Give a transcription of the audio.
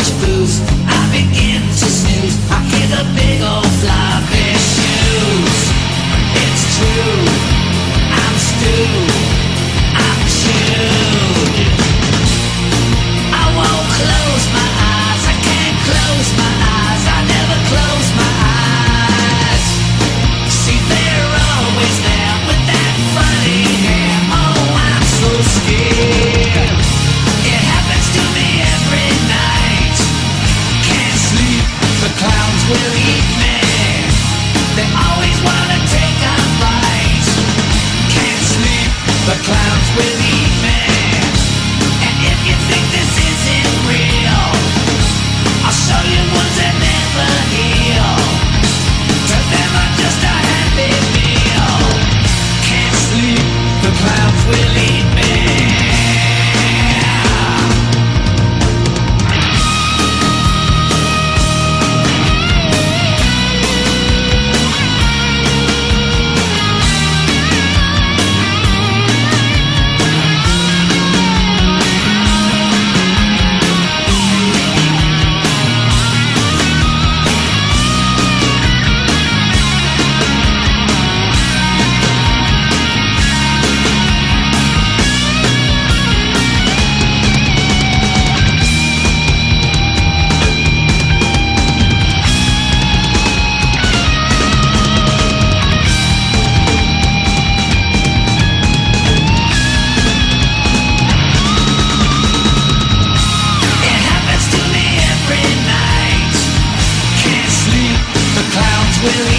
much booze, I begin to snooze. I hear the big old floppy shoes. It's true, I'm stewed, I'm chewed. I won't close my eyes, I can't close my eyes, I never close my eyes. See, they're always there with that funny hair. Oh, I'm so scared. It happens to me every night. Can't sleep, the clowns will eat me. They always wanna take a bite. Can't sleep, the clowns will eat me. And if you think this isn't real, I'll show you ones that never heal. To them I'm just a happy meal. Can't sleep, the clowns will eat me. It happens to me every night. Can't sleep, the clowns will